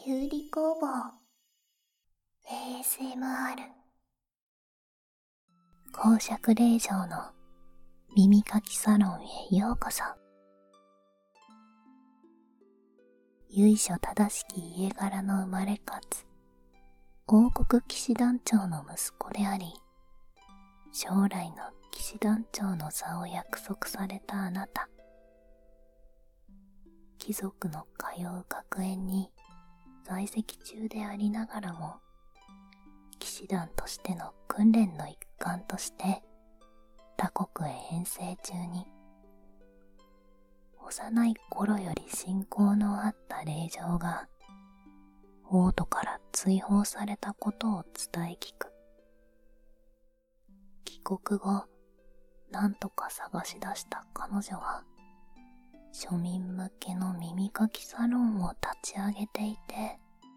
きゅうり工房 ASMR 公爵令嬢の耳かきサロンへようこそ。由緒正しき家柄の生まれかつ王国騎士団長の息子であり、将来の騎士団長の座を約束されたあなた。貴族の通う学園に在籍中でありながらも、騎士団としての訓練の一環として他国へ遠征中に、幼い頃より親交のあった令嬢が王都から追放されたことを伝え聞く。帰国後、なんとか探し出した彼女は庶民向けの耳かきサロンを立ち上げていて、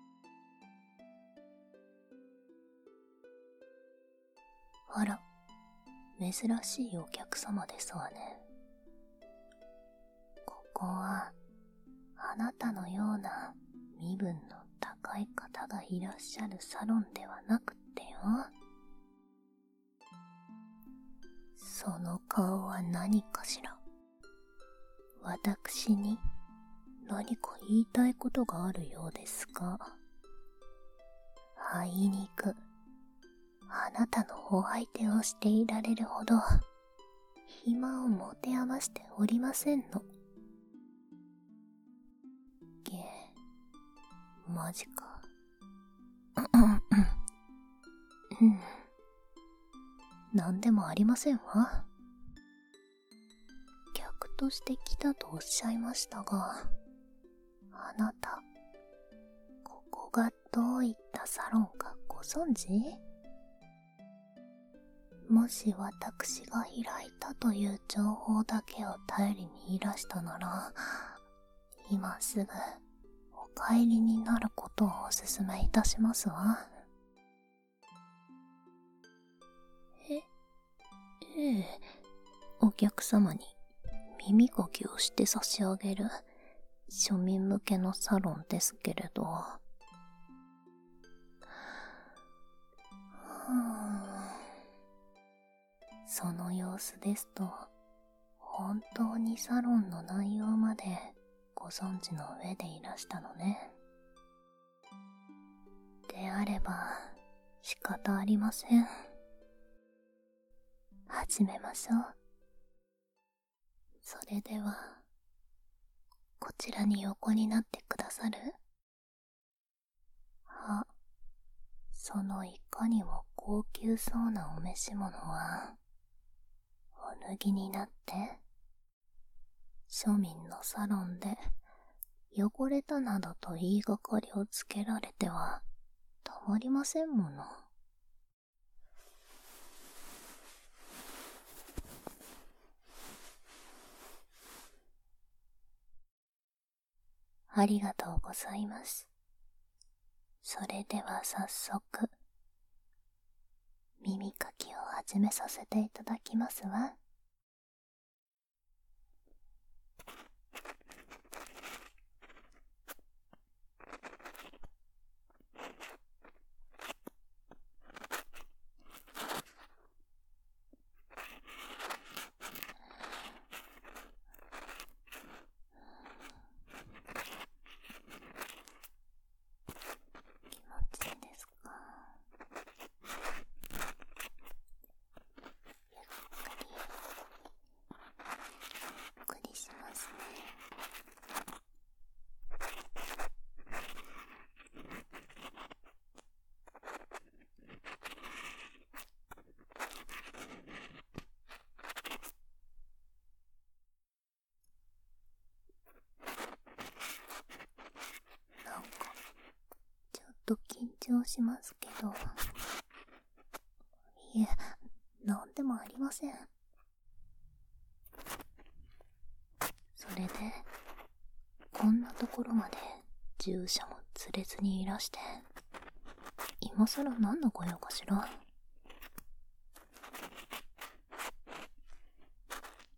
あら、珍しいお客様ですわね。ここはあなたのような身分の高い方がいらっしゃるサロンではなくってよ。その顔は何かしら。私に何か言いたいことがあるようですが、あいにくあなたのお相手をしていられるほど暇を持て余しておりませんの。マジか。なんでもありませんわ。客として来たとおっしゃいましたが、あなた、ここがどういったサロンかご存知？もし私が開いたという情報だけを頼りにいらしたなら、今すぐお帰りになることをお勧めいたしますわ。ええ、お客様に耳かきをして差し上げる庶民向けのサロンですけれど。その様子ですと、本当にサロンの内容までご存知の上でいらしたのね。であれば仕方ありません。始めましょう。それでは、こちらに横になってくださる？そのいかにも高級そうなお召し物は、お脱ぎになって、庶民のサロンで汚れたなどと言いがかりをつけられてはたまりませんもの。ありがとうございます。それでは早速、耳かきを始めさせていただきますわ。気持ちいいですか？ゆっくりしますね。なんかちょっと緊張しますけど、いえ、なんでもありません。それで、こんなところまで従者も連れずにいらして、今さら何のご用かしら？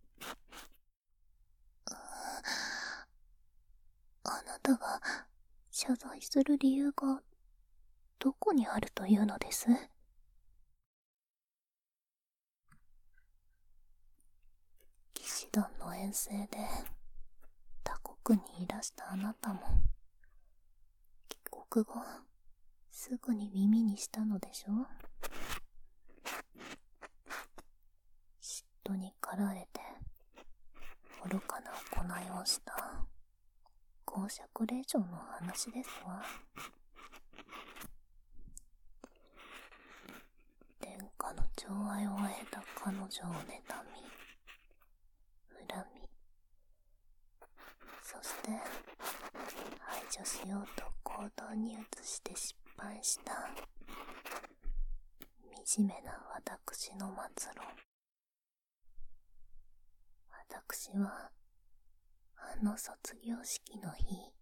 あなたが謝罪する理由がどこにあるというのです？騎士団の遠征で他国にいらしたあなたも帰国後すぐに耳にしたのでしょ？嫉妬に駆られて愚かな行いをした公爵令嬢の話ですわ。天下の寵愛を得た彼女を妬み恨み、そして排除しようと行動に移して失敗した惨めな私の末路。私はあの卒業式の日、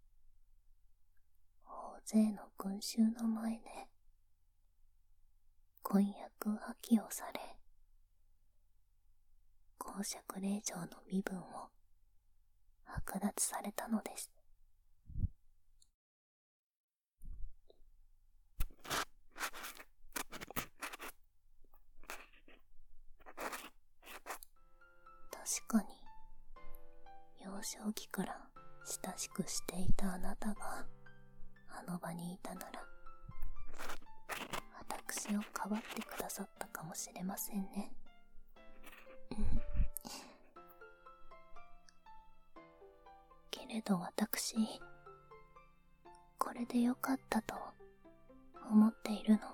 大勢の群衆の前で婚約破棄をされ、公爵令嬢の身分を剥奪されたのです。確かに幼少期から親しくしていたあなたがあの場にいたなら、私をかばってくださったかもしれませんね。けれど私、これでよかったと思っているの。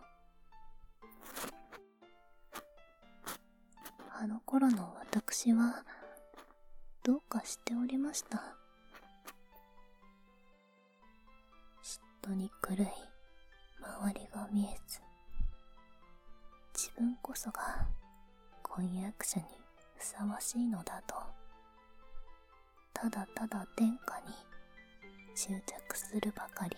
あの頃の私はどうかしておりました。嫉妬に狂い、周りが見えず、自分こそが婚約者にふさわしいのだと、ただただ天下に執着するばかり。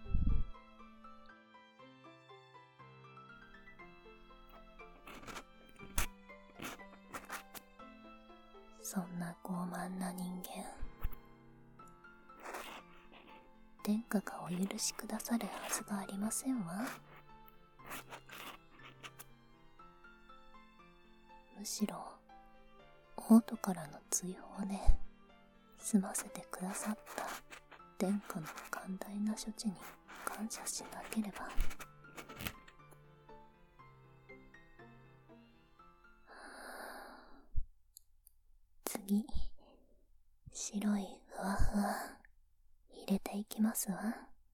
そんな傲慢な人間、天下がお許しくださるはずがありませんわ。むしろ王都からの追放で済ませてくださった天下の寛大な処置に感謝しなければ。次、白いふわふわ入れていきますわ。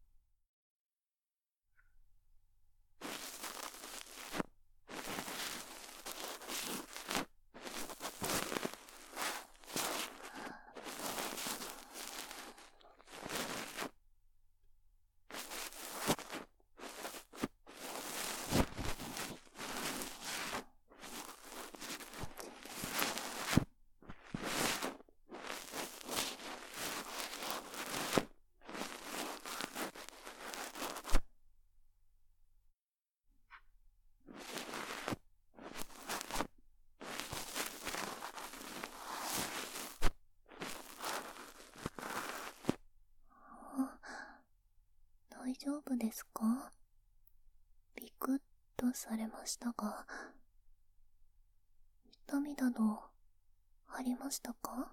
大丈夫ですか？ビクッとされましたが、痛みなどありましたか？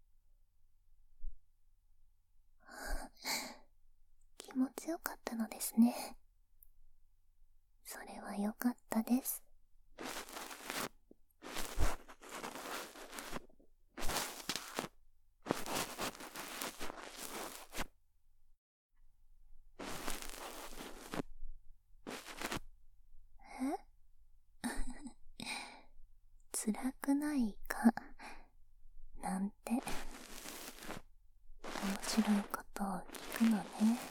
気持ちよかったのですね。それはよかったです。辛くないかなんて面白いことを聞くのね。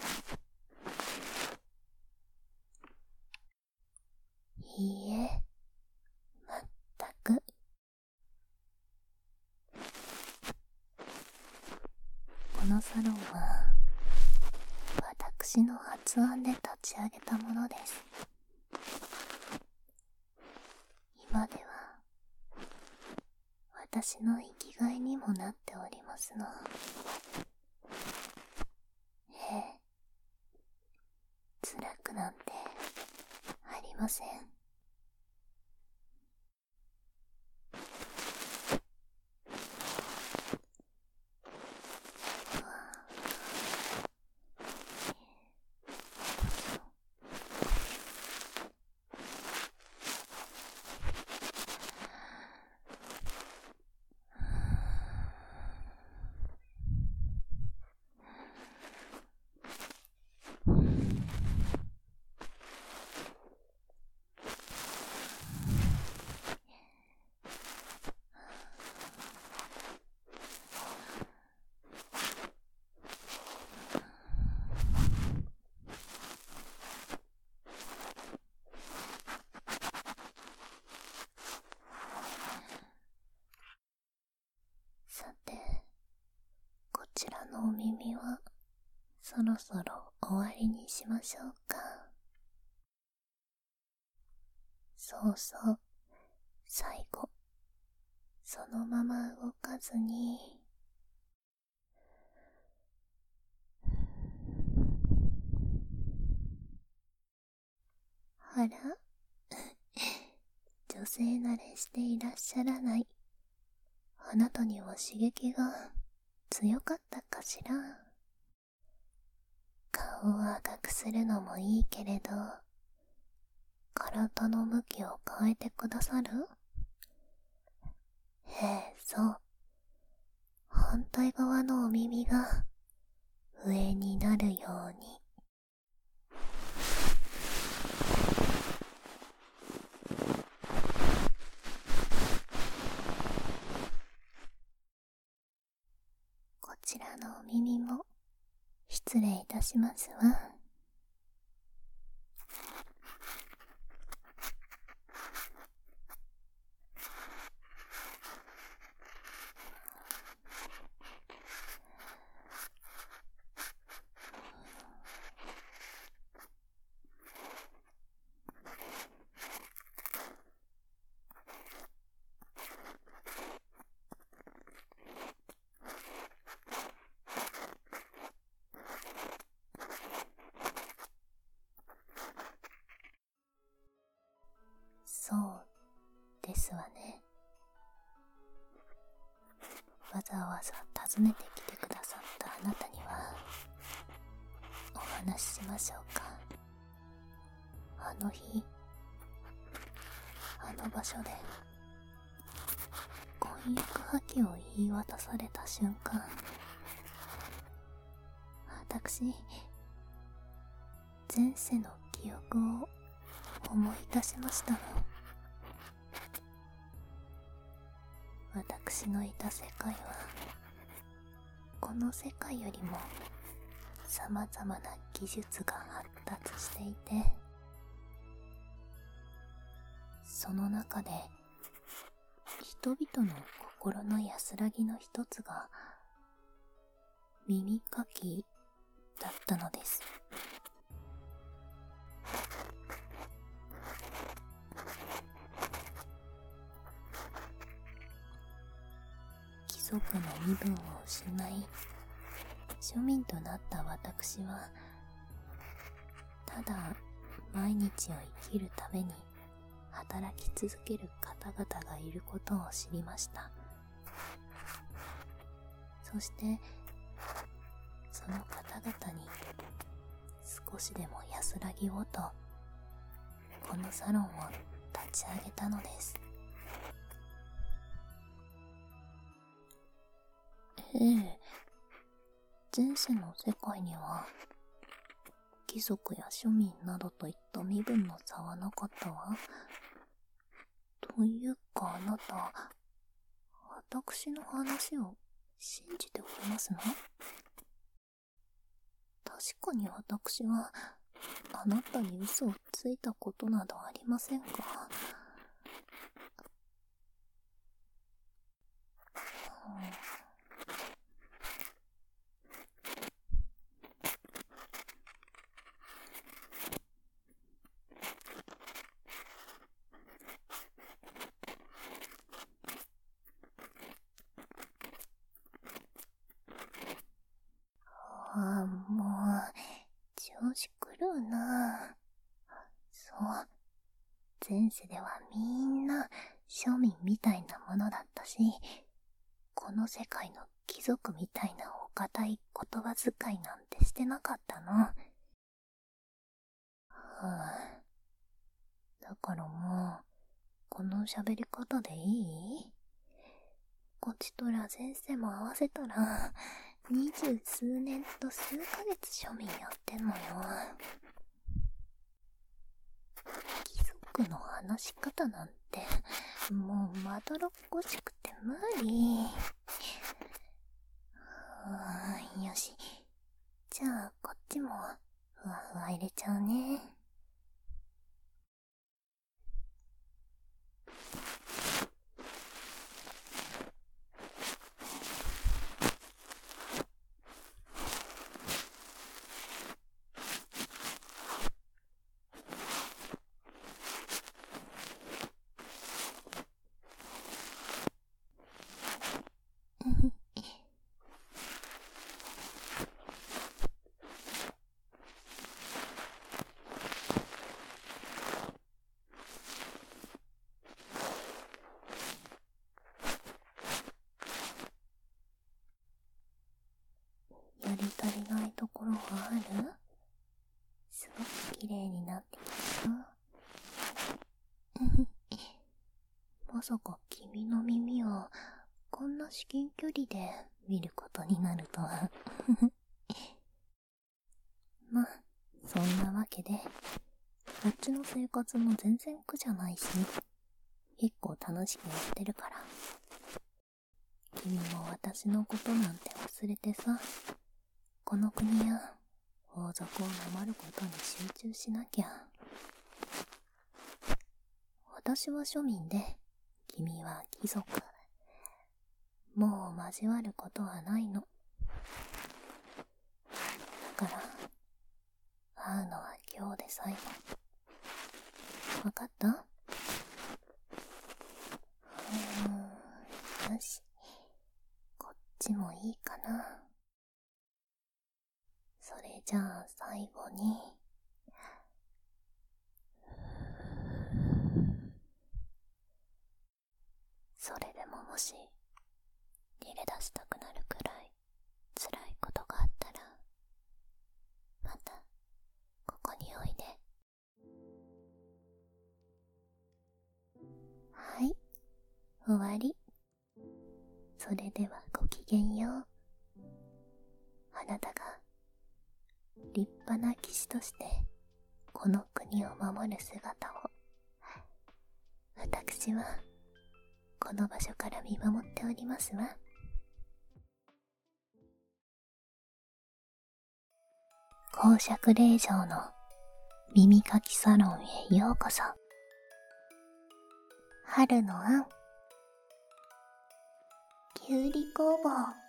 いいえ、まったく。このサロンは私の発案で立ち上げたものです。今では私の生きがいにもなっておりますの。ええ、 くなんてありません。さて、こちらのお耳はそろそろ終わりにしましょうか。そうそう、最後、そのまま動かずに、あら女性慣れしていらっしゃらない。あなたには刺激が強かったかしら。顔を赤くするのもいいけれど、体の向きを変えてくださる？そう。反対側のお耳が上になるように。こちらのお耳も失礼いたしますわ。そうですわね。わざわざ訪ねてきてくださったあなたにはお話ししましょうか。あの日、あの場所で婚約破棄を言い渡された瞬間、私、前世の記憶を思い出しましたの。私のいた世界はこの世界よりも様々な技術が発達していて、その中で人々の心の安らぎの一つが耳かきだったのです。貴族の身分を失い庶民となった私は、ただ毎日を生きるために働き続ける方々がいることを知りました。そしてその方々に少しでも安らぎをと、このサロンを立ち上げたのです。前世の世界には貴族や庶民などといった身分の差はなかったわ。というかあなた、私の話を信じておりますの？確かに私はあなたに嘘をついたことなどありませんが、もう調子狂うな。そう。前世ではみんな庶民みたいなものだったし、この世界の貴族みたいなお堅い言葉遣いなんてしてなかったの。だからもう、この喋り方でいい？こちとら前世も合わせたら、20数年と数ヶ月庶民やってんのよ。貴族の話し方なんて、もうまどろっこしくて無理。よし。じゃあ、こっちも、ふわふわ入れちゃうね。やり足りないところがある？すごく綺麗になってきた。まさか君の耳をこんな至近距離で見ることになるとは。まあ、そんなわけで、こっちの生活も全然苦じゃないし、結構楽しくやってるから。君も私のことなんて忘れてさ、この国や王族を守ることに集中しなきゃ。私は庶民で、君は貴族。もう交わることはないの。だから、会うのは今日で最後。わかった？よし。こっちもいいかな。それじゃあ最後に。それでももし、逃げ出したくなるくらい辛いことがあったら、また、ここにおいで。はい、終わり。それではごきげんよう。あなたが、立派な騎士として、この国を守る姿を、私は、この場所から見守っておりますわ。公爵令嬢の耳かきサロンへようこそ。春のあん、きゅうり工房。